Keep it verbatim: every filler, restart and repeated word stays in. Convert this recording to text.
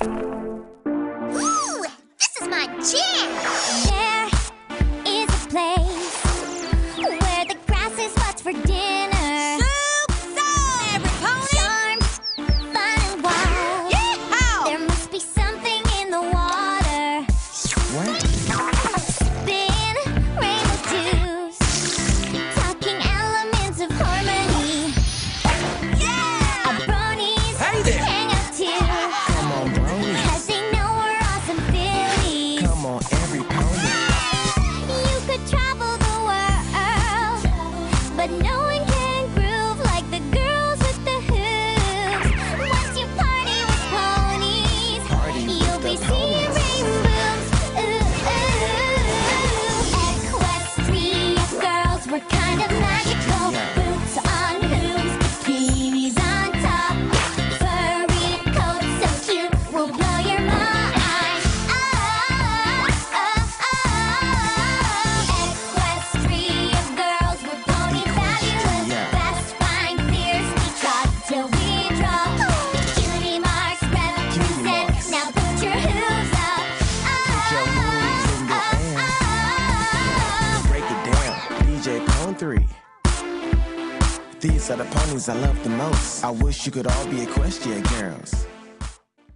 Ooh, this is my jam! There is a place where the grass is what's for dinner. Soup, so every pony! Charmed, fun and wild. Yeehaw! There must be something in the water. What? Spin rainbow juice, talking elements of harmony. Yeah! Our bronies Hey there. hang out too, Come on, bronies. 'cause they know we're awesome Phillies. Come on, every pony. You could travel the world, but no one can groove like the girls with the hooves. Once you party with ponies, Party with you'll the be seeing ponies. rainbows. Ooh, ooh. Equestria girls, we're kind of magical. Yeah. Boots on hooves, bikinis on top, furry coats so cute, will blow your mind. Oh, oh, oh. Equestria girls, we're pony fabulous. Yeah. Fast, fine, fierce, we trot till we drop. Cutie marks represent. marks. Now put your hooves up. Put your hooves in the air. Oh, Break it down, D J Pone three. These are the ponies I love the most. I wish you could all be Equestria girls.